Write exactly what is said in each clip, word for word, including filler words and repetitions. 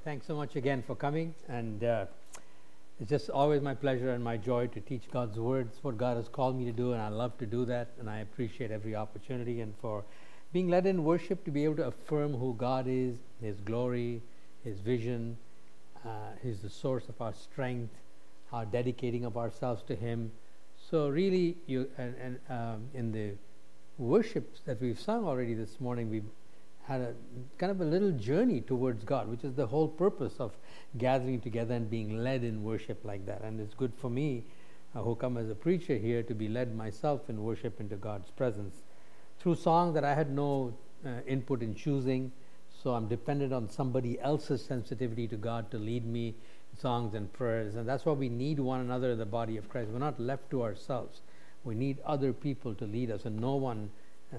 Thanks so much again for coming, and uh, it's just always my pleasure and my joy to teach God's Word. It's what God has called me to do, and I love to do that, and I appreciate every opportunity, and for being led in worship to be able to affirm who God is, His glory, His vision. uh, He's the source of our strength, our dedicating of ourselves to Him. So really, you and, and um, in the worship that we've sung already this morning, we've had a kind of a little journey towards God, which is the whole purpose of gathering together and being led in worship like that. And it's good for me, uh, who come as a preacher here, to be led myself in worship into God's presence through songs that I had no uh, input in choosing. So I'm dependent on somebody else's sensitivity to God to lead me in songs and prayers. And that's why we need one another in the body of Christ. We're not left to ourselves. We need other people to lead us, and no one uh,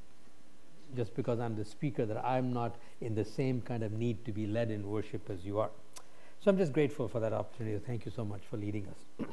just because I'm the speaker, that I'm not in the same kind of need to be led in worship as you are. So I'm just grateful for that opportunity. Thank you so much for leading us.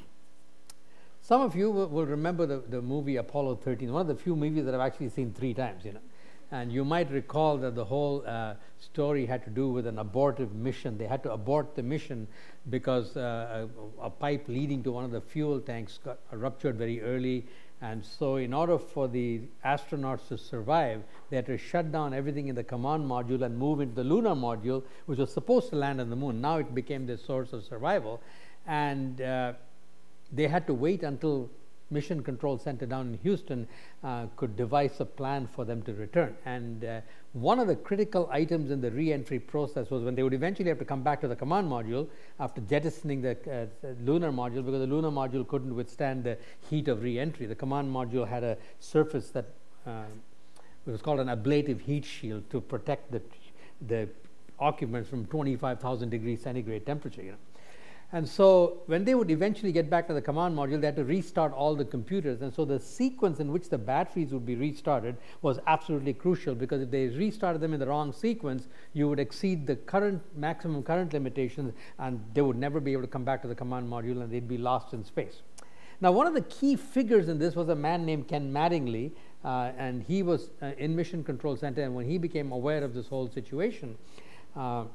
Some of you will, will remember the, the movie Apollo thirteen, one of the few movies that I've actually seen three times, you know. And you might recall that the whole uh, story had to do with an abortive mission. They had to abort the mission because uh, a, a pipe leading to one of the fuel tanks got ruptured very early. And so in order for the astronauts to survive, they had to shut down everything in the command module and move into the lunar module, which was supposed to land on the moon. Now it became the source of survival. And uh, they had to wait until Mission Control Center down in Houston uh, could devise a plan for them to return. And uh, one of the critical items in the re-entry process was when they would eventually have to come back to the command module after jettisoning the uh, lunar module, because the lunar module couldn't withstand the heat of re-entry. The command module had a surface that uh, it was called an ablative heat shield to protect the the occupants from twenty-five thousand degrees centigrade temperature. You know. And so when they would eventually get back to the command module, they had to restart all the computers. And so the sequence in which the batteries would be restarted was absolutely crucial, because if they restarted them in the wrong sequence, you would exceed the current maximum current limitations, and they would never be able to come back to the command module, and they'd be lost in space. Now, one of the key figures in this was a man named Ken Mattingly, uh, and he was uh, in Mission Control Center, and when he became aware of this whole situation, uh,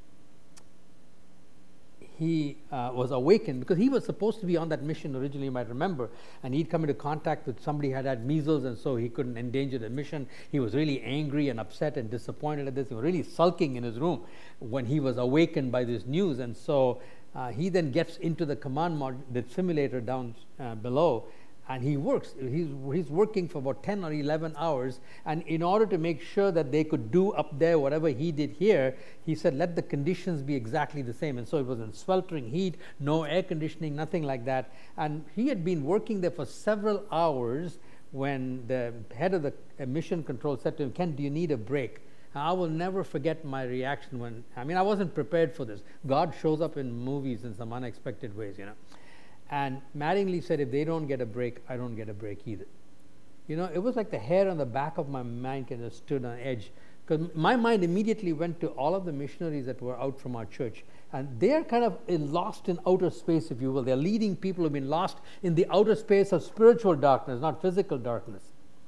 he uh, was awakened, because he was supposed to be on that mission originally, you might remember, and he'd come into contact with somebody who had had measles, and so he couldn't endanger the mission. He was really angry and upset and disappointed at this. He was really sulking in his room when he was awakened by this news, and so uh, he then gets into the command mod, the simulator down uh, below, and he works. He's, he's working for about ten or eleven hours, and in order to make sure that they could do up there whatever he did here, he said, let the conditions be exactly the same. And so it was in sweltering heat, no air conditioning, nothing like that. And he had been working there for several hours when the head of the mission control said to him, Ken, do you need a break? And I will never forget my reaction when, I mean, I wasn't prepared for this. God shows up in movies in some unexpected ways, you know. And Mattingly said, if they don't get a break, I don't get a break either. You know, it was like the hair on the back of my mind kind of stood on edge, because my mind immediately went to all of the missionaries that were out from our church. And they're kind of in, lost in outer space, if you will. They're leading people who've been lost in the outer space of spiritual darkness, not physical darkness.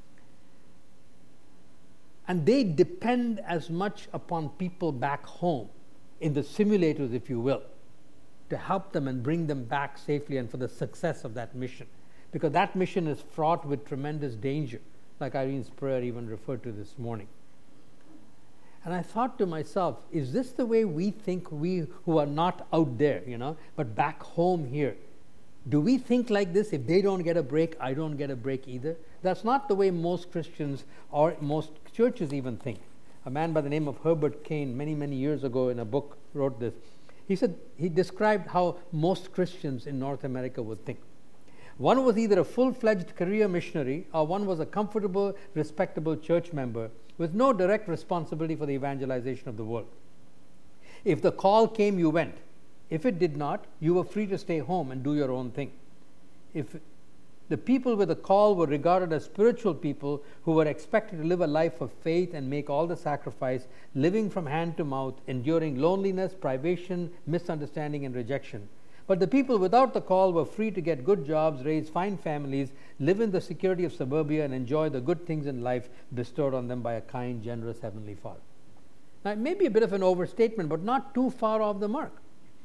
And they depend as much upon people back home, in the simulators, if you will, to help them and bring them back safely and for the success of that mission. Because that mission is fraught with tremendous danger, like Irene's prayer even referred to this morning. And I thought to myself, is this the way we think, we who are not out there, you know, but back home here? Do we think like this? If they don't get a break, I don't get a break either? That's not the way most Christians or most churches even think. A man by the name of Herbert Kane, many, many years ago in a book, wrote this. He said, he described how most Christians in North America would think. One was either a full-fledged career missionary, or one was a comfortable, respectable church member with no direct responsibility for the evangelization of the world. If the call came, you went. If it did not, you were free to stay home and do your own thing. If the people with the call were regarded as spiritual people who were expected to live a life of faith and make all the sacrifice, living from hand to mouth, enduring loneliness, privation, misunderstanding, and rejection. But the people without the call were free to get good jobs, raise fine families, live in the security of suburbia, and enjoy the good things in life bestowed on them by a kind, generous Heavenly Father. Now, it may be a bit of an overstatement, but not too far off the mark.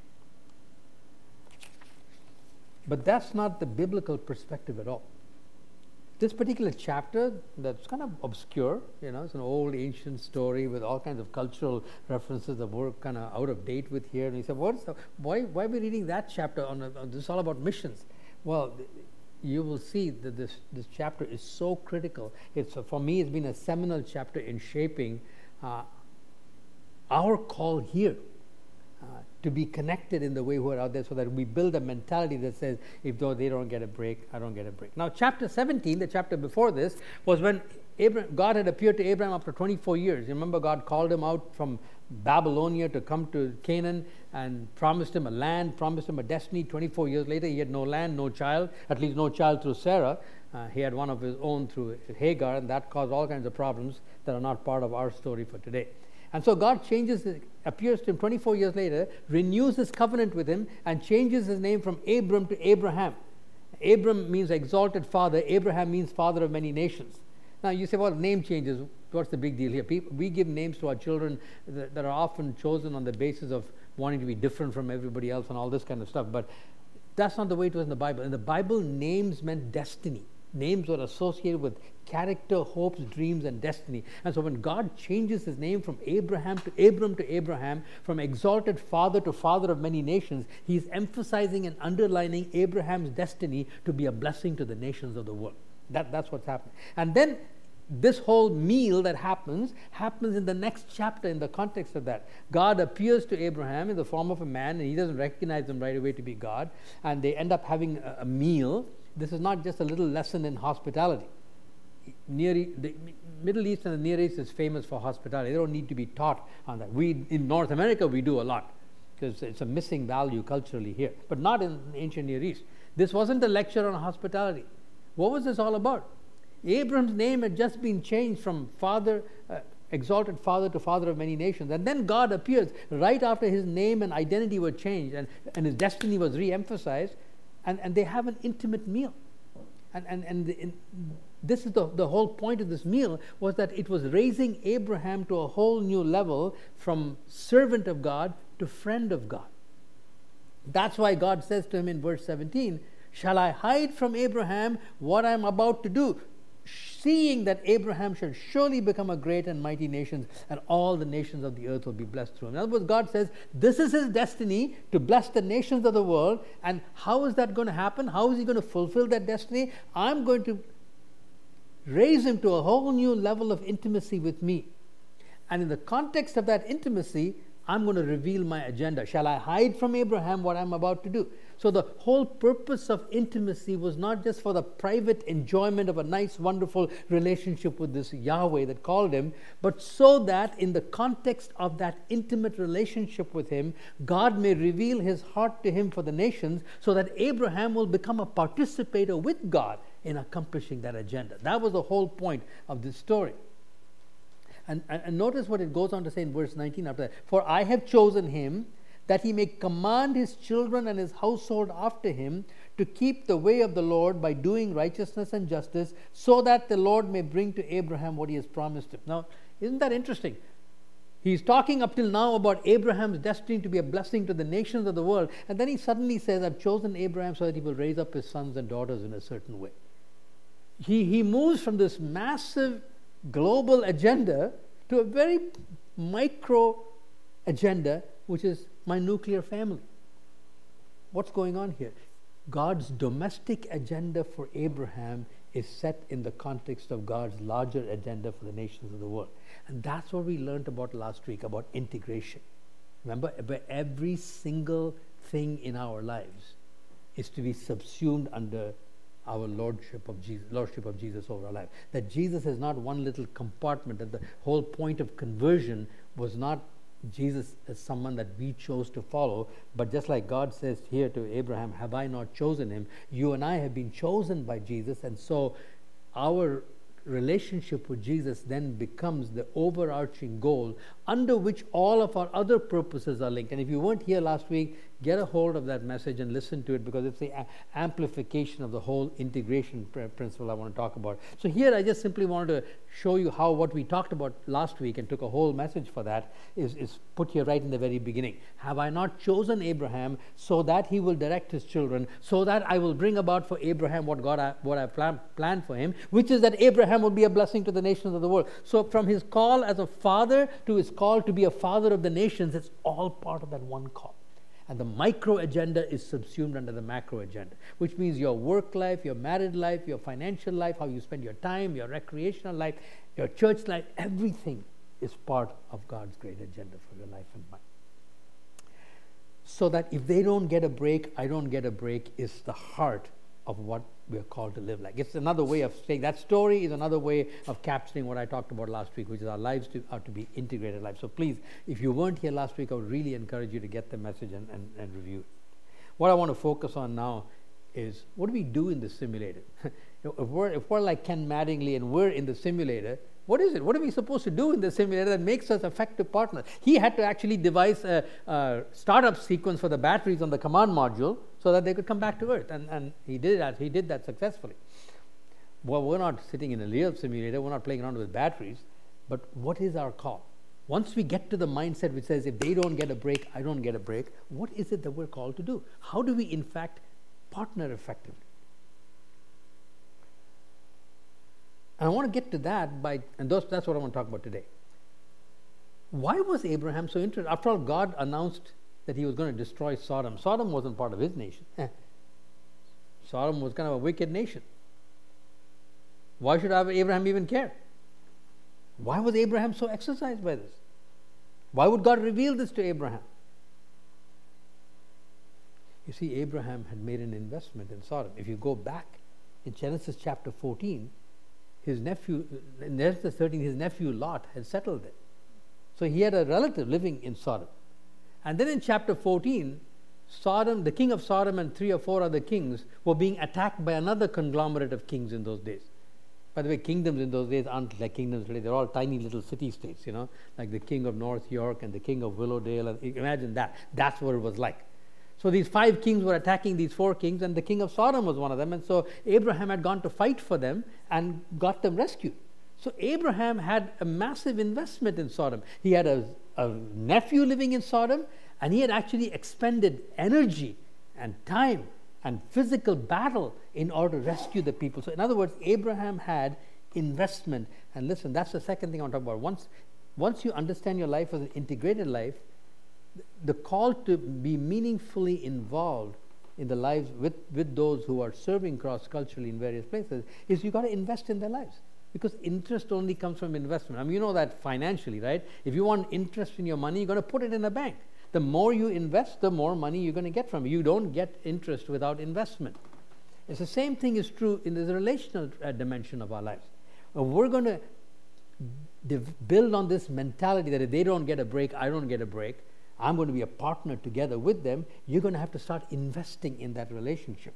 But that's not the biblical perspective at all. This particular chapter, that's kind of obscure, you know, it's an old ancient story with all kinds of cultural references that we're kind of out of date with here. And he said, what's the, why, why are we reading that chapter? On, a, on this is all about missions. Well, you will see that this, this chapter is so critical. It's for me, it's been a seminal chapter in shaping uh, our call here. Uh, to be connected in the way who are out there, so that we build a mentality that says, if though they don't get a break, I don't get a break. Now, chapter seventeen, the chapter before this, was when Abraham, God had appeared to Abraham after twenty-four years. You remember, God called him out from Babylonia to come to Canaan and promised him a land, promised him a destiny. twenty-four years later, he had no land, no child, at least no child through Sarah. Uh, he had one of his own through Hagar, and that caused all kinds of problems that are not part of our story for today. And so God changes, appears to him twenty-four years later, renews his covenant with him, and changes his name from Abram to Abraham. Abram means exalted father. Abraham means father of many nations. Now you say, well, name changes. What's the big deal here? People, we give names to our children that, that are often chosen on the basis of wanting to be different from everybody else and all this kind of stuff. But that's not the way it was in the Bible. In the Bible, names meant destiny. Names were associated with character, hopes, dreams, and destiny. And so when God changes his name from Abraham to Abram to Abraham, from exalted father to father of many nations, he's emphasizing and underlining Abraham's destiny to be a blessing to the nations of the world. That, that's what's happening. And then this whole meal that happens, happens in the next chapter in the context of that. God appears to Abraham in the form of a man, and he doesn't recognize him right away to be God, and they end up having a, a meal. This is not just a little lesson in hospitality. Near the Middle East and the Near East is famous for hospitality. They don't need to be taught on that. We in North America we do a lot because it's a missing value culturally here, but not in ancient Near East. This wasn't a lecture on hospitality. What was this all about? Abram's name had just been changed from father, uh, exalted father to father of many nations, and then God appears right after his name and identity were changed, and, and his destiny was re-emphasized, and, and they have an intimate meal. And, and, and the, in, this is the, the whole point of this meal, was that it was raising Abraham to a whole new level from servant of God to friend of God. That's why God says to him in verse seventeen, shall I hide from Abraham what I am about to do, seeing that Abraham shall surely become a great and mighty nation, and all the nations of the earth will be blessed through him. In other words, God says this is his destiny, to bless the nations of the world. And how is that going to happen? How is he going to fulfill that destiny? I'm going to raise him to a whole new level of intimacy with me. And in the context of that intimacy, I'm going to reveal my agenda. Shall I hide from Abraham what I'm about to do? So the whole purpose of intimacy was not just for the private enjoyment of a nice, wonderful relationship with this Yahweh that called him, but so that in the context of that intimate relationship with him, God may reveal his heart to him for the nations, so that Abraham will become a participator with God in accomplishing that agenda. That was the whole point of this story. And, and, and notice what it goes on to say in verse nineteen after that. For I have chosen him that he may command his children and his household after him to keep the way of the Lord by doing righteousness and justice, so that the Lord may bring to Abraham what he has promised him. Now, isn't that interesting? He's talking up till now about Abraham's destiny to be a blessing to the nations of the world. And then he suddenly says, I've chosen Abraham so that he will raise up his sons and daughters in a certain way. He, he moves from this massive global agenda to a very micro agenda, which is my nuclear family. What's going on here? God's domestic agenda for Abraham is set in the context of God's larger agenda for the nations of the world. And that's what we learned about last week, about integration. Remember, every single thing in our lives is to be subsumed under our lordship of Jesus, lordship of Jesus over our life. That Jesus is not one little compartment, that the whole point of conversion was not Jesus as someone that we chose to follow, but just like God says here to Abraham, have I not chosen him? You and I have been chosen by Jesus, and so our relationship with Jesus then becomes the overarching goal under which all of our other purposes are linked. And if you weren't here last week, get a hold of that message and listen to it, because it's the a- amplification of the whole integration pr- principle I want to talk about. So here I just simply wanted to show you how what we talked about last week, and took a whole message for that, is, is put here right in the very beginning. Have I not chosen Abraham so that he will direct his children, so that I will bring about for Abraham what God I, what I plan, planned for him, which is that Abraham will be a blessing to the nations of the world. So from his call as a father to his call to be a father of the nations, it's all part of that one call. And the micro agenda is subsumed under the macro agenda, which means your work life, your married life, your financial life, how you spend your time, your recreational life, your church life, everything is part of God's great agenda for your life and mine. So that if they don't get a break, I don't get a break, is the heart of what we are called to live like. It's another way of saying, that story is another way of capturing what I talked about last week, which is our lives to, are to be integrated lives. So please, if you weren't here last week, I would really encourage you to get the message and, and, and review it. What I want to focus on now is, what do we do in the simulator? You know, if we're, if we're like Ken Mattingly and we're in the simulator, what is it? What are we supposed to do in the simulator that makes us effective partners? He had to actually devise a, a startup sequence for the batteries on the command module so that they could come back to Earth, and, and he did that. He did that successfully. Well, we're not sitting in a real simulator. We're not playing around with batteries. But what is our call? Once we get to the mindset which says, if they don't get a break, I don't get a break, what is it that we're called to do? How do we, in fact, partner effectively? And I want to get to that by, and those, that's what I want to talk about today. Why was Abraham so interested? After all, God announced that he was going to destroy Sodom. Sodom wasn't part of his nation. Sodom was kind of a wicked nation. Why should Abraham even care? Why was Abraham so exercised by this? Why would God reveal this to Abraham? You see, Abraham had made an investment in Sodom. If you go back in Genesis chapter fourteen, his nephew, in Genesis thirteen, his nephew Lot had settled there. So he had a relative living in Sodom. And then in chapter fourteen, Sodom, the king of Sodom and three or four other kings were being attacked by another conglomerate of kings in those days. By the way, kingdoms in those days aren't like kingdoms today. They're all tiny little city-states, you know, like the king of North York and the king of Willowdale. And imagine that. That's what it was like. So these five kings were attacking these four kings, and the king of Sodom was one of them. And so Abraham had gone to fight for them and got them rescued. So Abraham had a massive investment in Sodom. He had a, a nephew living in Sodom, and he had actually expended energy and time and physical battle in order to rescue the people. So in other words, Abraham had investment. And listen, that's the second thing I want to talk about. Once, once you understand your life as an integrated life, the call to be meaningfully involved in the lives with, with those who are serving cross-culturally in various places is you got to invest in their lives. Because interest only comes from investment. I mean, you know that financially, right? If you want interest in your money, you're going to put it in a bank. The more you invest, the more money you're going to get from it. You don't get interest without investment. It's the same thing is true in the relational uh, dimension of our lives. Uh, we're going to div- build on this mentality that if they don't get a break, I don't get a break. I'm going to be a partner together with them. You're going to have to start investing in that relationship.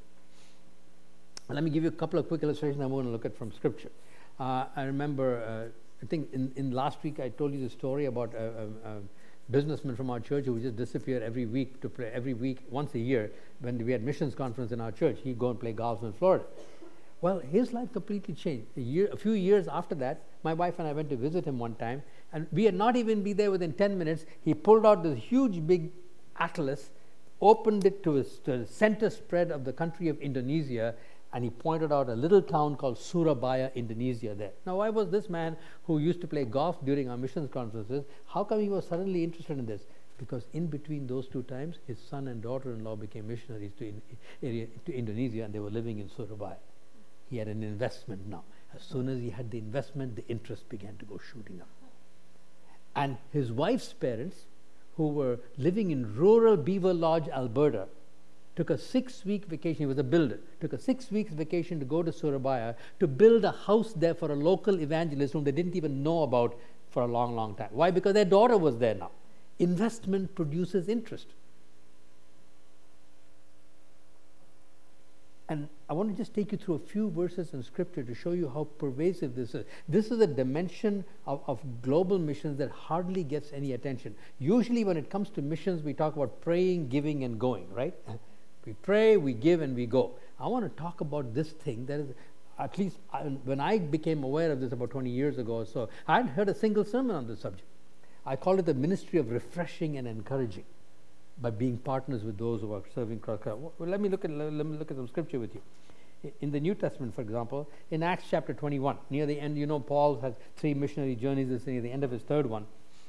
And let me give you a couple of quick illustrations I'm going to look at from Scripture. Uh, I remember, uh, I think in, in last week I told you the story about a, a, a businessman from our church who would just disappear every week to play, every week, once a year, when we had missions conference in our church, he'd go and play golf in Florida. Well, his life completely changed. A, year, a few years after that, my wife and I went to visit him one time, and we had not even been there within ten minutes. He pulled out this huge big atlas, opened it to, his, to the center spread of the country of Indonesia, and he pointed out a little town called Surabaya, Indonesia there. Now, why was this man who used to play golf during our missions conferences, how come he was suddenly interested in this? Because in between those two times, his son and daughter-in-law became missionaries to, in, area, to Indonesia, and they were living in Surabaya. He had an investment now. As soon as he had the investment, the interest began to go shooting up. And his wife's parents, who were living in rural Beaver Lodge, Alberta, took a six-week vacation. He was a builder. Took a six weeks vacation to go to Surabaya to build a house there for a local evangelist whom they didn't even know about for a long, long time. Why? Because their daughter was there now. Investment produces interest. And I want to just take you through a few verses in Scripture to show you how pervasive this is. This is a dimension of, of global missions that hardly gets any attention. Usually when it comes to missions, we talk about praying, giving, and going, right? We pray, we give, and we go. I want to talk about this thing that is, at least I, when I became aware of this about twenty years ago or so, I hadn't heard a single sermon on this subject. I call it the ministry of refreshing and encouraging, by being partners with those who are serving Christ. Well, let me look at let me look at some scripture with you. In the New Testament, for example, in Acts chapter twenty-one, near the end, you know, Paul has three missionary journeys. This is near the end of his third one.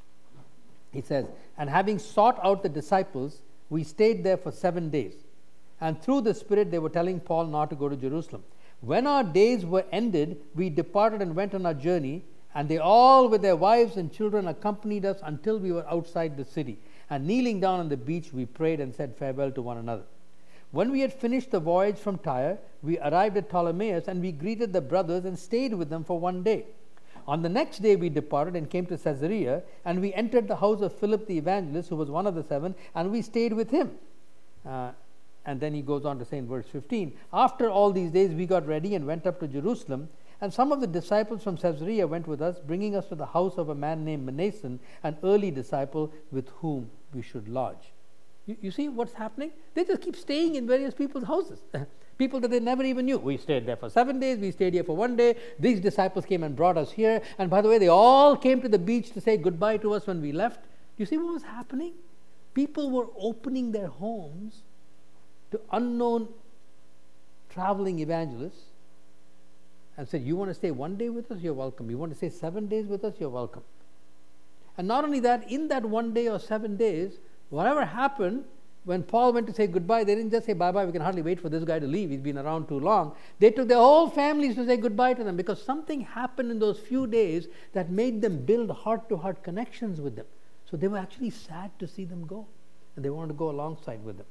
He says, "And having sought out the disciples, we stayed there for seven days. And through the Spirit, they were telling Paul not to go to Jerusalem. When our days were ended, we departed and went on our journey, and they all with their wives and children accompanied us until we were outside the city. And kneeling down on the beach, we prayed and said farewell to one another. When we had finished the voyage from Tyre, we arrived at Ptolemais, and we greeted the brothers and stayed with them for one day. On the next day we departed and came to Caesarea, and we entered the house of Philip the evangelist, who was one of the seven, and we stayed with him." Uh, and then he goes on to say in verse fifteen, "After all these days we got ready and went up to Jerusalem, and some of the disciples from Caesarea went with us, bringing us to the house of a man named Manason, an early disciple with whom we should lodge." You, you see what's happening? They just keep staying in various people's houses. People that they never even knew. We stayed there for seven days. We stayed here for one day. These disciples came and brought us here. And by the way, they all came to the beach to say goodbye to us when we left. Do you see what was happening? People were opening their homes to unknown traveling evangelists and said, "You want to stay one day with us? You're welcome. You want to stay seven days with us? You're welcome." And not only that, in that one day or seven days, whatever happened, when Paul went to say goodbye, they didn't just say bye-bye, we can hardly wait for this guy to leave, he's been around too long. They took their whole families to say goodbye to them, because something happened in those few days that made them build heart-to-heart connections with them. So they were actually sad to see them go, and they wanted to go alongside with them.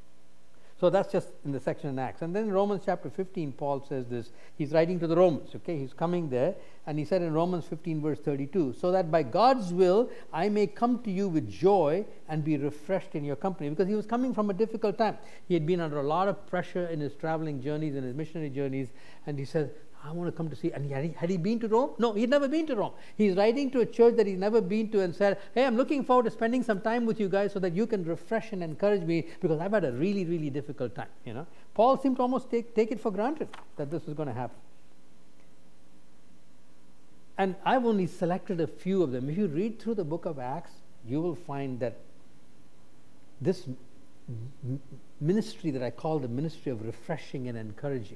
So that's just in the section in Acts. And then in Romans chapter fifteen, Paul says this. He's writing to the Romans, okay? He's coming there, and he said in Romans fifteen, verse thirty-two, "So that by God's will I may come to you with joy and be refreshed in your company." Because he was coming from a difficult time. He had been under a lot of pressure in his traveling journeys and his missionary journeys, and he said, "I want to come to see." And he, had, he, had he been to Rome? No, he had never been to Rome. He's writing to a church that he's never been to and said, "Hey, I'm looking forward to spending some time with you guys so that you can refresh and encourage me, because I've had a really, really difficult time." You know, Paul seemed to almost take, take it for granted that this was going to happen. And I've only selected a few of them. If you read through the book of Acts, you will find that this m- ministry that I call the ministry of refreshing and encouraging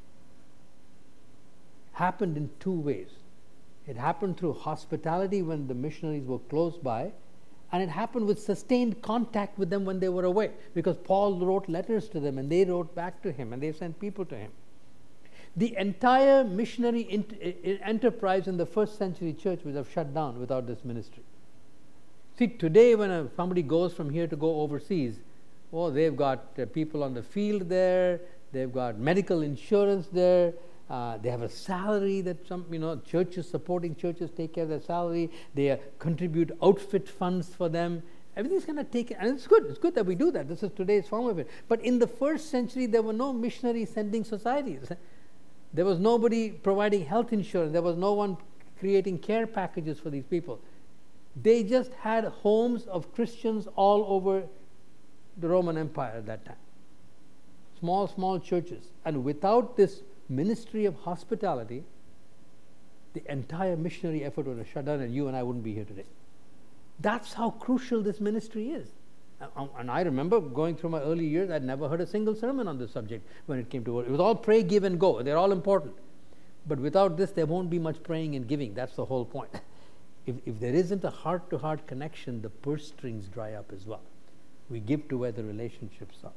happened in two ways. It happened through hospitality when the missionaries were close by, and it happened with sustained contact with them when they were away, because Paul wrote letters to them and they wrote back to him and they sent people to him. The entire missionary ent- enterprise in the first century church would have shut down without this ministry. See, today when a, somebody goes from here to go overseas, oh, they've got uh, people on the field there, they've got medical insurance there, Uh, they have a salary that some, you know, churches, supporting churches take care of their salary. They uh, contribute outfit funds for them. Everything's going to take it. And it's good. It's good that we do that. This is today's form of it. But in the first century, there were no missionary sending societies. There was nobody providing health insurance. There was no one creating care packages for these people. They just had homes of Christians all over the Roman Empire at that time. Small, small churches. And without this ministry of hospitality, the entire missionary effort would have shut down, and you and I wouldn't be here today. That's how crucial this ministry is. And I remember going through my early years, I'd never heard a single sermon on this subject when it came to work. It was all pray, give, and go. They're all important. But without this, there won't be much praying and giving. That's the whole point. If, if there isn't a heart-to-heart connection, the purse strings dry up as well. We give to where the relationships are.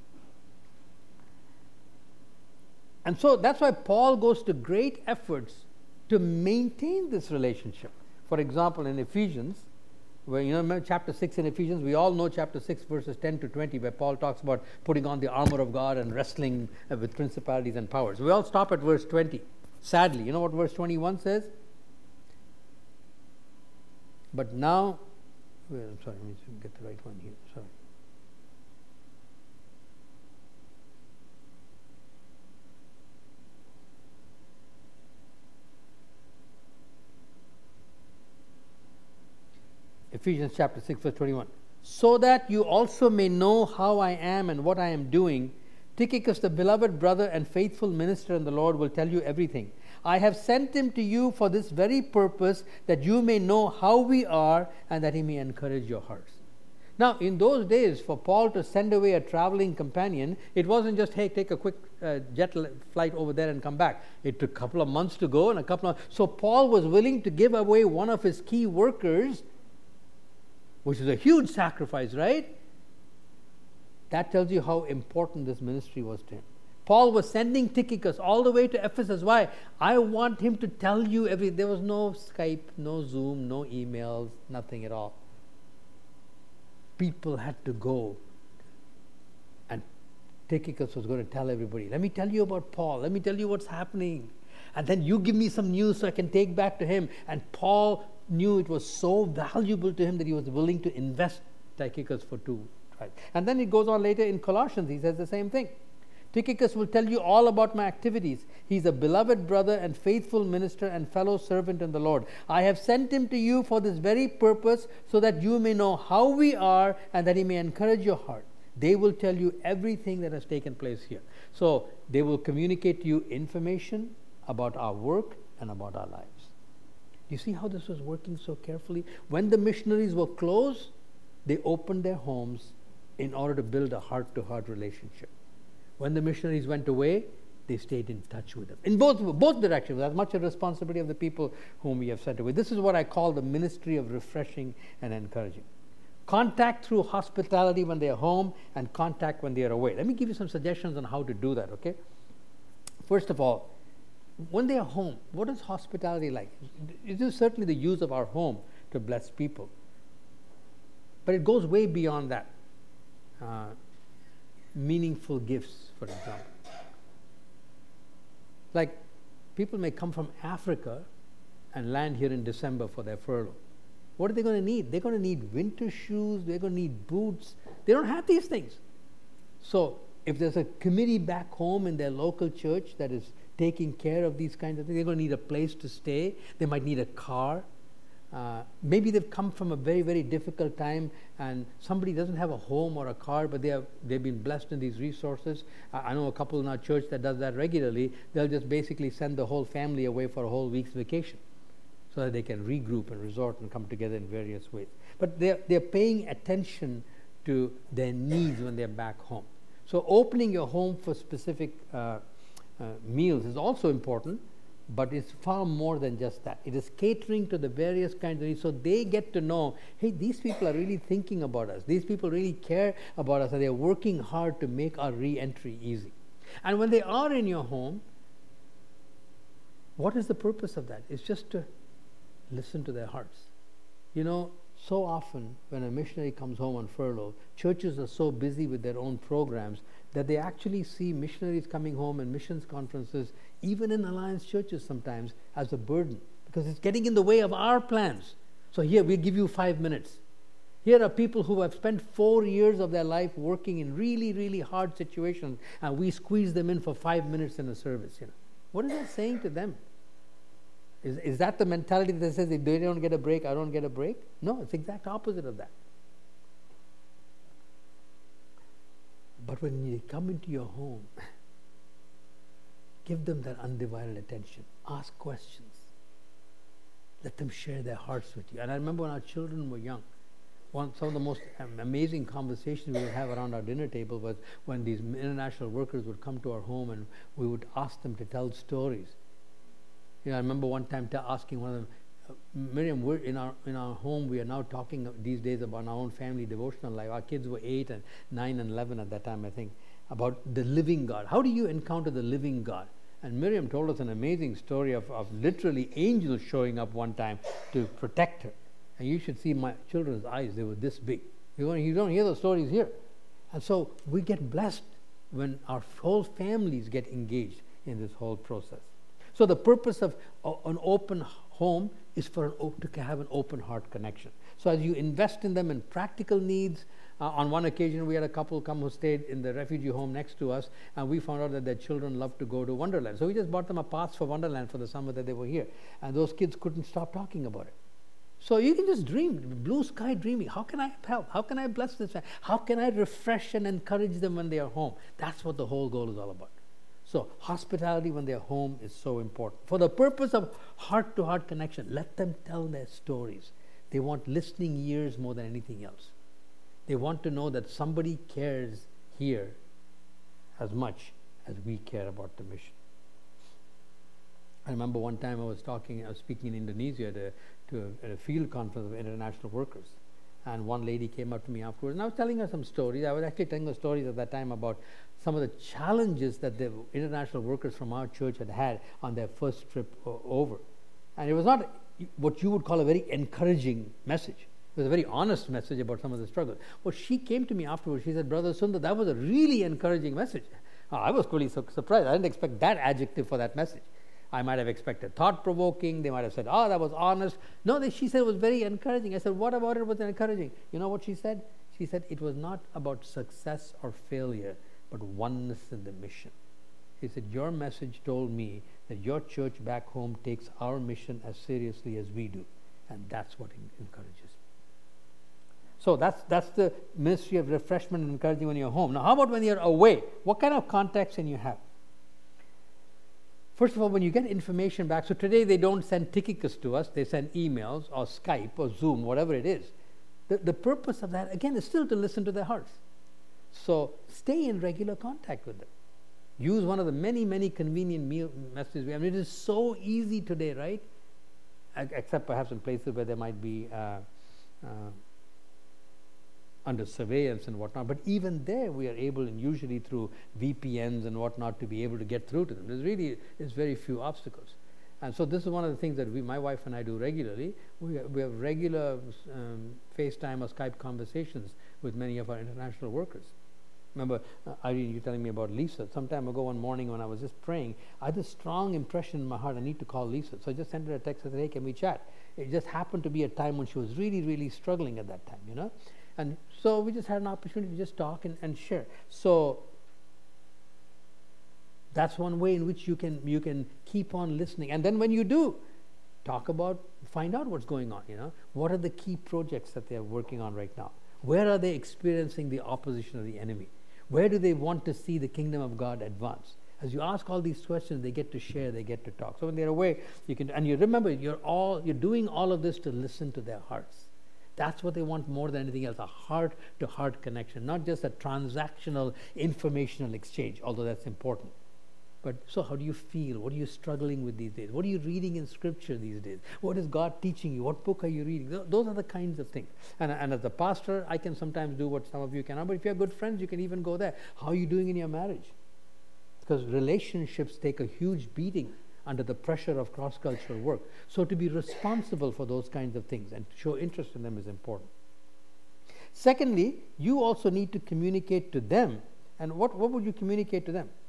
And so that's why Paul goes to great efforts to maintain this relationship. For example, in Ephesians, where, you know, chapter six in Ephesians, we all know chapter six, verses ten to twenty, where Paul talks about putting on the armor of God and wrestling with principalities and powers. We all stop at verse twenty. Sadly, you know what verse twenty-one says? But now, well, I'm sorry, let me get the right one here. Sorry. Ephesians chapter six, verse twenty-one. So that you also may know how I am and what I am doing, Tychicus, the beloved brother and faithful minister in the Lord, will tell you everything. I have sent him to you for this very purpose, that you may know how we are and that he may encourage your hearts. Now, in those days, for Paul to send away a traveling companion, it wasn't just, hey, take a quick uh, jet flight over there and come back. It took a couple of months to go and a couple of... So Paul was willing to give away one of his key workers, which is a huge sacrifice, right? That tells you how important this ministry was to him. Paul was sending Tychicus all the way to Ephesus. Why? I want him to tell you everything. There was no Skype, no Zoom, no emails, nothing at all. People had to go, and Tychicus was going to tell everybody, let me tell you about Paul, let me tell you what's happening, and then you give me some news so I can take back to him. And Paul knew it was so valuable to him that he was willing to invest Tychicus for two. Right? And then it goes on later in Colossians, he says the same thing. Tychicus will tell you all about my activities. He's a beloved brother and faithful minister and fellow servant in the Lord. I have sent him to you for this very purpose, so that you may know how we are and that he may encourage your heart. They will tell you everything that has taken place here. So they will communicate to you information about our work and about our lives. You see how this was working so carefully? When the missionaries were closed, they opened their homes in order to build a heart-to-heart relationship. When the missionaries went away, they stayed in touch with them. In both, both directions, as much a responsibility of the people whom we have sent away. This is what I call the ministry of refreshing and encouraging. Contact through hospitality when they are home, and contact when they are away. Let me give you some suggestions on how to do that, okay? First of all, when they are home, what is hospitality like? It is certainly the use of our home to bless people. But it goes way beyond that. Uh, meaningful gifts, for example. Like, people may come from Africa and land here in December for their furlough. What are they going to need? They're going to need winter shoes, they're going to need boots. They don't have these things. So, if there's a committee back home in their local church that is taking care of these kinds of things, they're going to need a place to stay. They might need a car. Uh, maybe they've come from a very, very difficult time, and somebody doesn't have a home or a car, but they have, they've been blessed in these resources. Uh, I know a couple in our church that does that regularly. They'll just basically send the whole family away for a whole week's vacation so that they can regroup and resort and come together in various ways. But they're, they're paying attention to their needs when they're back home. So opening your home for specific uh, uh, meals is also important. But it's far more than just that. It is catering to the various kinds of needs, so they get to know, hey, these people are really thinking about us. These people really care about us, and they're working hard to make our re-entry easy. And when they are in your home, what is the purpose of that? It's just to listen to their hearts. You know, so often when a missionary comes home on furlough, churches are so busy with their own programs that they actually see missionaries coming home and missions conferences, even in alliance churches sometimes, as a burden, because it's getting in the way of our plans. So here, we'll give you five minutes. Here are people who have spent four years of their life working in really, really hard situations, and we squeeze them in for five minutes in a service. You know, what is that saying to them? Is, is that the mentality that says if they don't get a break, I don't get a break? No, it's the exact opposite of that. But when you come into your home, give them that undivided attention. Ask questions. Let them share their hearts with you. And I remember when our children were young, one, some of the most amazing conversations we would have around our dinner table was when these international workers would come to our home and we would ask them to tell stories. You know, I remember one time t- asking one of them, Miriam, we're in our in our home, we are now talking these days about our own family devotional life. Our kids were eight and nine and eleven at that time, I think, about the living God. How do you encounter the living God? And Miriam told us an amazing story of, of literally angels showing up one time to protect her. And you should see my children's eyes, they were this big. You don't, you don't hear those stories here. And so we get blessed when our whole families get engaged in this whole process. So the purpose of uh, an open home is for an op- to have an open heart connection. So as you invest in them in practical needs, uh, on one occasion we had a couple come who stayed in the refugee home next to us, and we found out that their children loved to go to Wonderland. So we just bought them a pass for Wonderland for the summer that they were here. And those kids couldn't stop talking about it. So you can just dream, blue sky dreaming. How can I help? How can I bless this family? How can I refresh and encourage them when they are home? That's what the whole goal is all about. So hospitality when they're home is so important. For the purpose of heart-to-heart connection, let them tell their stories. They want listening ears more than anything else. They want to know that somebody cares here as much as we care about the mission. I remember one time I was talking, I was speaking in Indonesia to, to a, at a field conference of international workers. And one lady came up to me afterwards, and I was telling her some stories. I was actually telling her stories at that time about some of the challenges that the international workers from our church had had on their first trip o- over. And it was not what you would call a very encouraging message. It was a very honest message about some of the struggles. Well, she came to me afterwards. She said, Brother Sundar, that was a really encouraging message. Oh, I was really su- surprised. I didn't expect that adjective for that message. I might have expected thought-provoking. They might have said, oh, that was honest. No, they, she said it was very encouraging. I said, what about it was encouraging? You know what she said? She said it was not about success or failure, but oneness in the mission. She said, your message told me that your church back home takes our mission as seriously as we do. And that's what encourages me. So that's, that's the ministry of refreshment and encouraging when you're home. Now, how about when you're away? What kind of contacts can you have? First of all, when you get information back, so today they don't send Tychicus to us, they send emails or Skype or Zoom, whatever it is. The, the purpose of that, again, is still to listen to their hearts. So stay in regular contact with them. Use one of the many, many convenient meal messages we have. I mean, it is so easy today, right? Except perhaps in places where there might be uh, uh, under surveillance and whatnot. But even there, we are able, and usually through V P Ns and whatnot, to be able to get through to them. There's really there's very few obstacles. And so this is one of the things that we, my wife and I do regularly. We, we have regular um, FaceTime or Skype conversations with many of our international workers. Remember, uh, Irene, you telling me about Lisa. Some time ago, one morning when I was just praying, I had this strong impression in my heart, I need to call Lisa. So I just sent her a text and said, hey, can we chat? It just happened to be a time when she was really, really struggling at that time, you know. And so we just had an opportunity to just talk and, and share. So that's one way in which you can you can keep on listening. And then when you do, talk about, find out what's going on, you know. What are the key projects that they're working on right now? Where are they experiencing the opposition of the enemy? Where do they want to see the kingdom of God advance? As you ask all these questions, they get to share, they get to talk. So when they're away, you can, and you remember, you're all you're doing all of this to listen to their hearts. That's what they want more than anything else, a heart-to-heart connection, not just a transactional, informational exchange, although that's important. But so how do you feel? What are you struggling with these days? What are you reading in Scripture these days? What is God teaching you? What book are you reading? Those are the kinds of things. And, and as a pastor, I can sometimes do what some of you cannot, but if you have good friends, you can even go there. How are you doing in your marriage? Because relationships take a huge beating under the pressure of cross-cultural work. So to be responsible for those kinds of things and show interest in them is important. Secondly, you also need to communicate to them. And what, what would you communicate to them?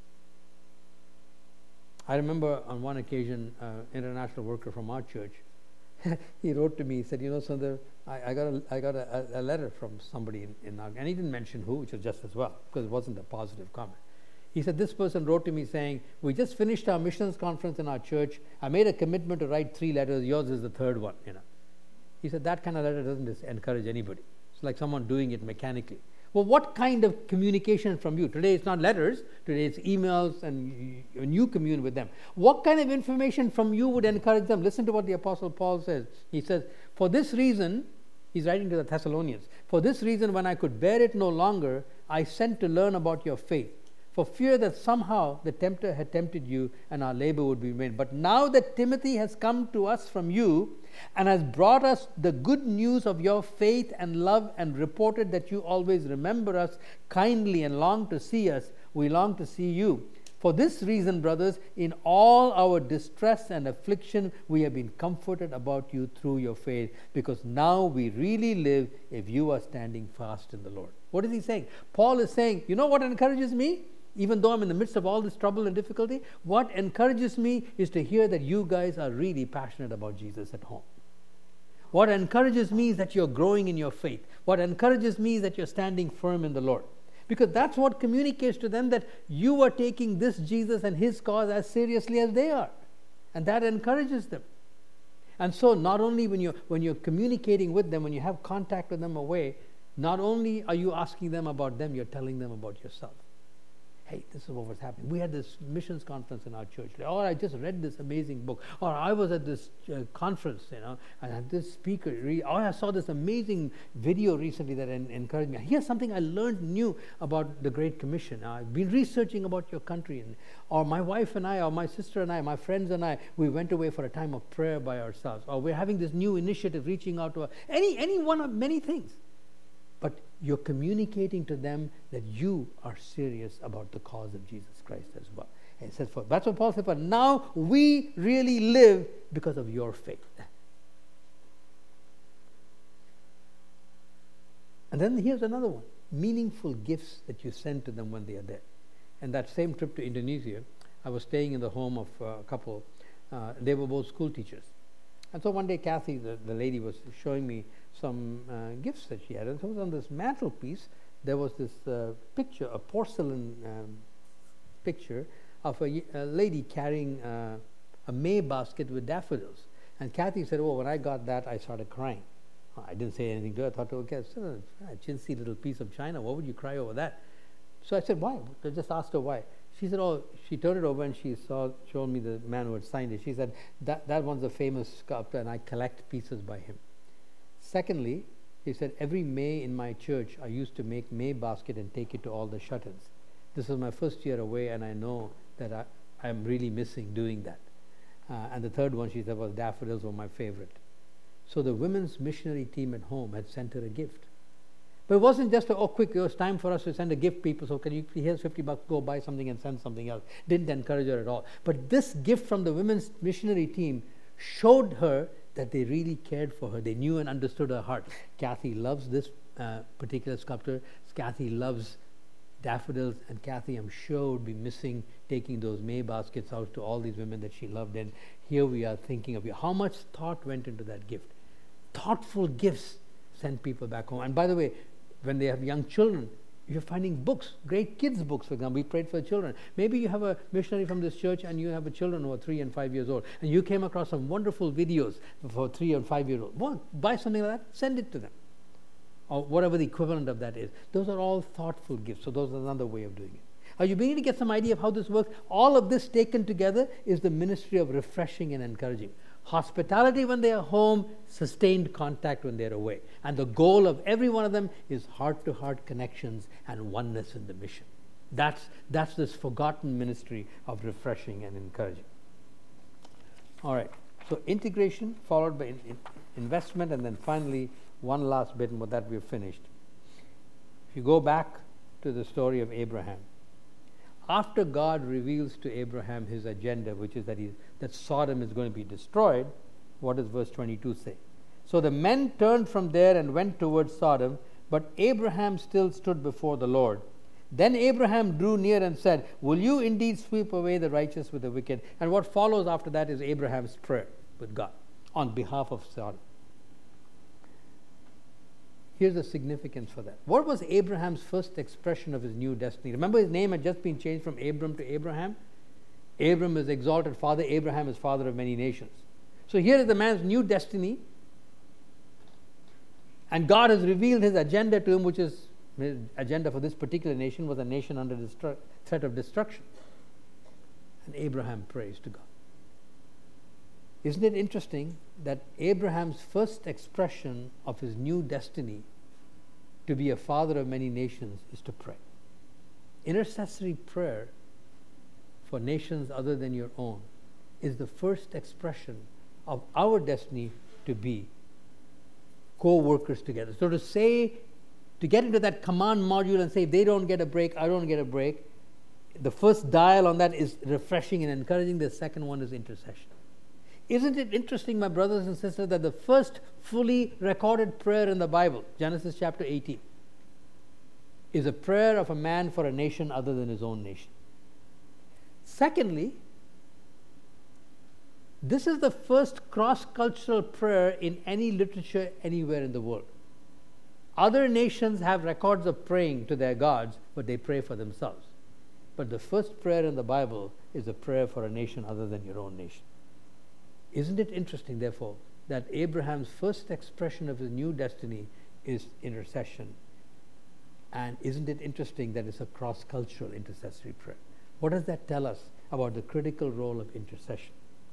I remember on one occasion, an uh, international worker from our church, he wrote to me, he said, you know, Sundar, I, I got, a, I got a, a letter from somebody in, in Nag, and he didn't mention who, which was just as well, because it wasn't a positive comment. He said, this person wrote to me saying, we just finished our missions conference in our church. I made a commitment to write three letters. Yours is the third one, you know. He said, that kind of letter doesn't encourage anybody. It's like someone doing it mechanically. Well, what kind of communication from you? Today it's not letters. Today it's emails, and you, and you commune with them. What kind of information from you would encourage them? Listen to what the Apostle Paul says. He says, for this reason, he's writing to the Thessalonians, for this reason, when I could bear it no longer, I sent to learn about your faith, for fear that somehow the tempter had tempted you and our labor would be vain. But now that Timothy has come to us from you and has brought us the good news of your faith and love and reported that you always remember us kindly and long to see us, we long to see you. For this reason, brothers, in all our distress and affliction, we have been comforted about you through your faith, because now we really live if you are standing fast in the Lord. What is he saying? Paul is saying, you know what encourages me? Even though I'm in the midst of all this trouble and difficulty, what encourages me is to hear that you guys are really passionate about Jesus at home. What encourages me is that you're growing in your faith. What encourages me is that you're standing firm in the Lord. Because that's what communicates to them that you are taking this Jesus and his cause as seriously as they are. And that encourages them. And so not only when you're, when you're communicating with them, when you have contact with them away, not only are you asking them about them, you're telling them about yourself. Hey, this is what was happening. We had this missions conference in our church. Or I just read this amazing book. Or I was at this uh, conference, you know, and had this speaker. Re- or I saw this amazing video recently that en- encouraged me. Here's something I learned new about the Great Commission. I've been researching about your country. And, or my wife and I, or my sister and I, my friends and I, we went away for a time of prayer by ourselves. Or we're having this new initiative reaching out to our, any, any one of many things. But you're communicating to them that you are serious about the cause of Jesus Christ as well. And it says, for, that's what Paul said, but now we really live because of your faith. And then here's another one. Meaningful gifts that you send to them when they are there. And that same trip to Indonesia, I was staying in the home of a couple. Uh, they were both school teachers. And so one day Kathy, the, the lady, was showing me some uh, gifts that she had. And so on this mantelpiece, there was this uh, picture, a porcelain um, picture of a, a lady carrying uh, a May basket with daffodils. And Kathy said, oh, when I got that, I started crying. I didn't say anything to her. I thought, okay, it's a chintzy little piece of china. Why would you cry over that? So I said, why? I just asked her why. She said, oh, she turned it over and she saw, showed me the man who had signed it. She said, that, that one's a famous sculptor and I collect pieces by him. Secondly, he said, every May in my church, I used to make May basket and take it to all the shut-ins. This was my first year away and I know that I, I'm really missing doing that. Uh, and the third one, she said, was daffodils were my favorite. So the women's missionary team at home had sent her a gift. But it wasn't just, a, oh, quick, it was time for us to send a gift, people, so can you, here's fifty bucks, go buy something and send something else. Didn't encourage her at all. But this gift from the women's missionary team showed her that they really cared for her. They knew and understood her heart. Kathy loves this uh, particular sculptor. Kathy loves daffodils, and Kathy, I'm sure, would be missing taking those May baskets out to all these women that she loved. And here we are thinking of you. How much thought went into that gift? Thoughtful gifts send people back home. And by the way, when they have young children, you're finding books, great kids' books, for example. We prayed for children. Maybe you have a missionary from this church and you have a children who are three and five years old, and you came across some wonderful videos for three and five year old. Well, buy something like that, send it to them, or whatever the equivalent of that is. Those are all thoughtful gifts. So those are another way of doing it. Are you beginning to get some idea of how this works? All of this taken together is the ministry of refreshing and encouraging. Hospitality when they are home, sustained contact when they're away. And the goal of every one of them is heart-to-heart connections and oneness in the mission. That's, that's this forgotten ministry of refreshing and encouraging. All right, so integration followed by in, in investment, and then finally one last bit, and with that we're finished. If you go back to the story of Abraham, after God reveals to Abraham his agenda, which is that, he, that Sodom is going to be destroyed, what does verse twenty-two say? So the men turned from there and went towards Sodom, but Abraham still stood before the Lord. Then Abraham drew near and said, will you indeed sweep away the righteous with the wicked? And what follows after that is Abraham's prayer with God on behalf of Sodom. Here's the significance for that. What was Abraham's first expression of his new destiny? Remember, his name had just been changed from Abram to Abraham. Abram is exalted father. Abraham is father of many nations. So here is the man's new destiny. And God has revealed his agenda to him, which is his agenda for this particular nation was a nation under destru- threat of destruction. And Abraham prays to God. Isn't it interesting that Abraham's first expression of his new destiny to be a father of many nations is to pray? Intercessory prayer for nations other than your own is the first expression of our destiny to be co-workers together. So to say, to get into that command module and say, if they don't get a break, I don't get a break, the first dial on that is refreshing and encouraging. The second one is intercession. Isn't it interesting, my brothers and sisters, that the first fully recorded prayer in the Bible, Genesis chapter eighteen, is a prayer of a man for a nation other than his own nation. Secondly, this is the first cross-cultural prayer in any literature anywhere in the world. Other nations have records of praying to their gods, but they pray for themselves. But the first prayer in the Bible is a prayer for a nation other than your own nation. Isn't it interesting, therefore, that Abraham's first expression of his new destiny is intercession. And isn't it interesting that it's a cross-cultural intercessory prayer? What does that tell us about the critical role of intercession?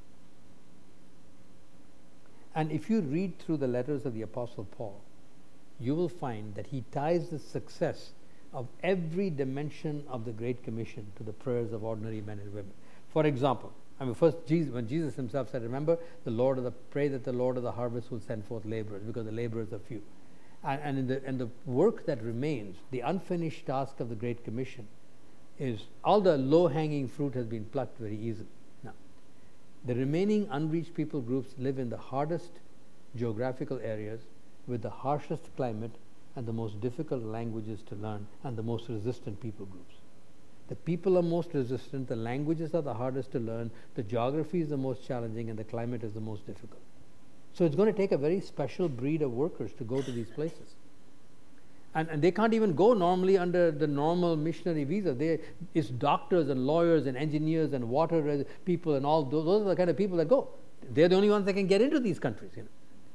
And if you read through the letters of the Apostle Paul, you will find that he ties the success of every dimension of the Great Commission to the prayers of ordinary men and women. For example, I mean, first, Jesus, when Jesus himself said, remember, the Lord of the pray that the Lord of the harvest will send forth laborers, because the laborers are few. And, and in the and the work that remains, the unfinished task of the Great Commission, is all the low-hanging fruit has been plucked very easily. Now, the remaining unreached people groups live in the hardest geographical areas, with the harshest climate and the most difficult languages to learn, and the most resistant people groups. The people are most resistant, the languages are the hardest to learn, the geography is the most challenging, and the climate is the most difficult. So it's going to take a very special breed of workers to go to these places. And, and they can't even go normally under the normal missionary visa. They, it's doctors and lawyers and engineers and water people and all those, those are the kind of people that go. They're the only ones that can get into these countries, you know.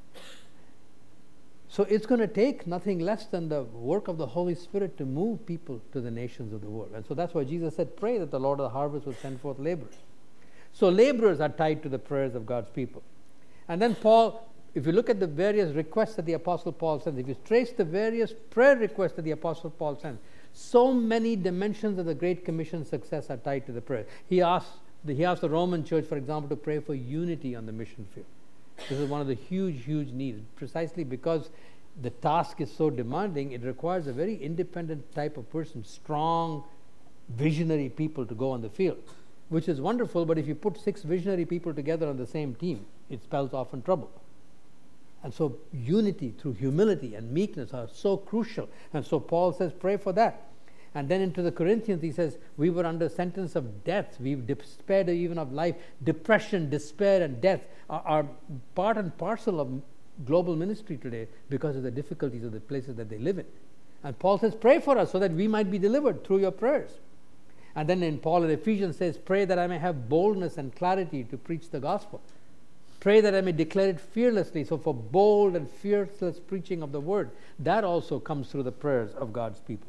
So it's going to take nothing less than the work of the Holy Spirit to move people to the nations of the world. And so that's why Jesus said, pray that the Lord of the harvest will send forth laborers. So laborers are tied to the prayers of God's people. And then Paul, if you look at the various requests that the Apostle Paul sends, if you trace the various prayer requests that the Apostle Paul sends, so many dimensions of the Great Commission success are tied to the prayer. He asked, he asked the Roman church, for example, to pray for unity on the mission field. This is one of the huge, huge needs, precisely because the task is so demanding. It requires a very independent type of person, strong, visionary people to go on the field, which is wonderful, but if you put six visionary people together on the same team, it spells often trouble. And so unity through humility and meekness are so crucial. And so Paul says, pray for that. And then into the Corinthians, he says, we were under sentence of death. We've despaired even of life. Depression, despair, and death are, are part and parcel of global ministry today because of the difficulties of the places that they live in. And Paul says, pray for us so that we might be delivered through your prayers. And then in Paul in Ephesians says, pray that I may have boldness and clarity to preach the gospel. Pray that I may declare it fearlessly. So for bold and fearless preaching of the word, that also comes through the prayers of God's people.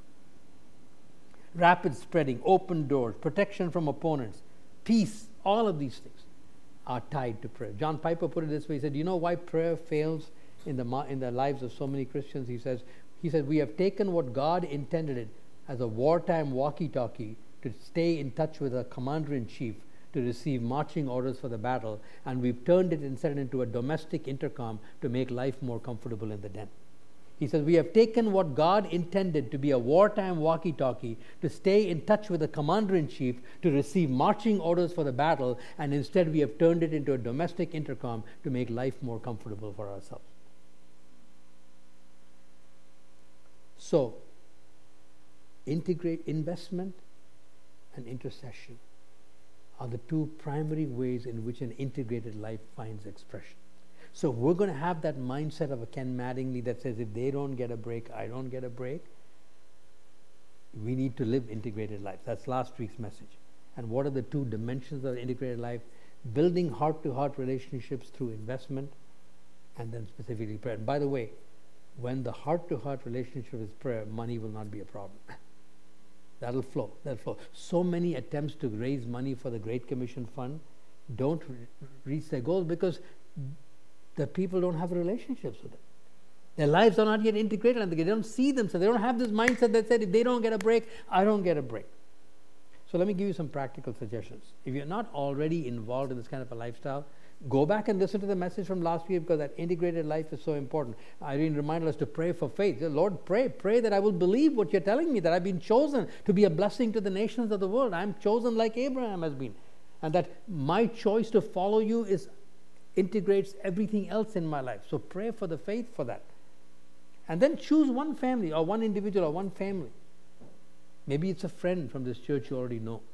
Rapid spreading, open doors, protection from opponents, peace, all of these things are tied to prayer. John Piper put it this way. He said, do you know why prayer fails in the in the lives of so many Christians? He says, he said, we have taken what God intended it as a wartime walkie-talkie to stay in touch with a commander-in-chief to receive marching orders for the battle, and we've turned it instead into a domestic intercom to make life more comfortable in the den. He says, we have taken what God intended to be a wartime walkie-talkie to stay in touch with the commander-in-chief to receive marching orders for the battle, and instead we have turned it into a domestic intercom to make life more comfortable for ourselves. So, integrate investment and intercession are the two primary ways in which an integrated life finds expression. So we're going to have that mindset of a Ken Mattingly that says, if they don't get a break, I don't get a break. We need to live integrated life. That's last week's message. And what are the two dimensions of integrated life? Building heart-to-heart relationships through investment, and then specifically prayer. And by the way, when the heart-to-heart relationship is prayer, money will not be a problem. That'll flow. That'll flow. So many attempts to raise money for the Great Commission Fund don't re- reach their goals because the people don't have relationships with them. Their lives are not yet integrated, and they don't see them, so they don't have this mindset that said, if they don't get a break, I don't get a break. So let me give you some practical suggestions. If you're not already involved in this kind of a lifestyle, go back and listen to the message from last week, because that integrated life is so important. Irene reminded us to pray for faith. Lord, pray, pray that I will believe what you're telling me, that I've been chosen to be a blessing to the nations of the world. I'm chosen like Abraham has been. And that my choice to follow you is integrates everything else in my life. So pray for the faith for that. And then choose one family or one individual or one family. Maybe it's a friend from this church you already know.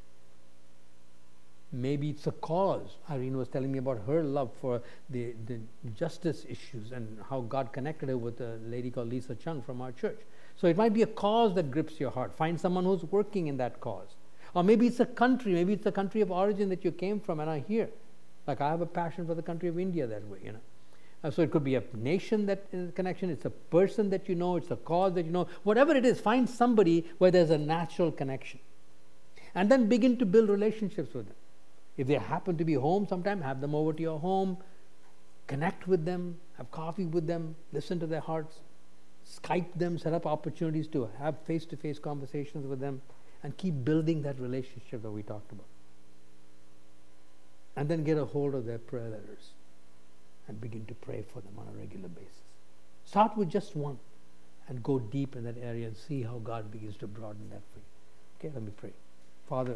Maybe it's a cause. Irene was telling me about her love for the, the justice issues and how God connected her with a lady called Lisa Chung from our church. So it might be a cause that grips your heart. Find someone who's working in that cause. Or maybe it's a country. Maybe it's the country of origin that you came from and are here. Like I have a passion for the country of India that way, you know. Uh, so it could be a nation that is a connection, it's a person that you know, it's a cause that you know. Whatever it is, find somebody where there's a natural connection. And then begin to build relationships with them. If they happen to be home sometime, have them over to your home, connect with them, have coffee with them, listen to their hearts, Skype them, set up opportunities to have face-to-face conversations with them, and keep building that relationship that we talked about. And then get a hold of their prayer letters and begin to pray for them on a regular basis. Start with just one and go deep in that area and see how God begins to broaden that for you. Okay, let me pray. Father,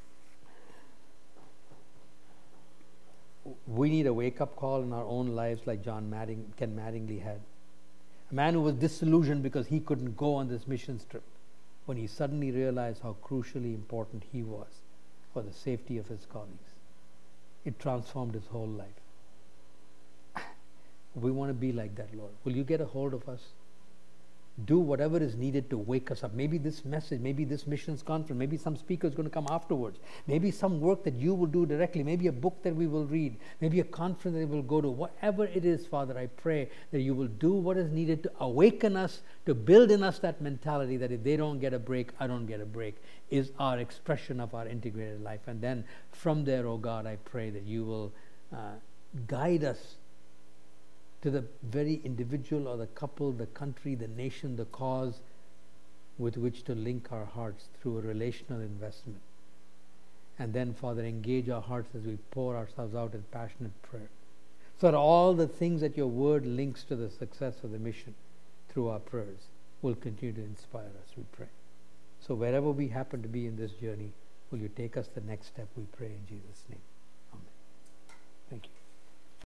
we need a wake-up call in our own lives like John Madding, Ken Mattingly had. A man who was disillusioned because he couldn't go on this mission trip when he suddenly realized how crucially important he was for the safety of his colleagues. It transformed his whole life. We want to be like that, Lord. Will you get a hold of us? Do whatever is needed to wake us up. Maybe this message, maybe this missions conference, maybe some speaker is going to come afterwards. Maybe some work that you will do directly. Maybe a book that we will read. Maybe a conference that we will go to. Whatever it is, Father, I pray that you will do what is needed to awaken us, to build in us that mentality that if they don't get a break, I don't get a break, is our expression of our integrated life. And then from there, oh God, I pray that you will uh, guide us to the very individual or the couple, the country, the nation, the cause with which to link our hearts through a relational investment. And then, Father, engage our hearts as we pour ourselves out in passionate prayer. So that all the things that your word links to the success of the mission through our prayers will continue to inspire us, we pray. So wherever we happen to be in this journey, will you take us the next step, we pray in Jesus' name. Amen. Thank you.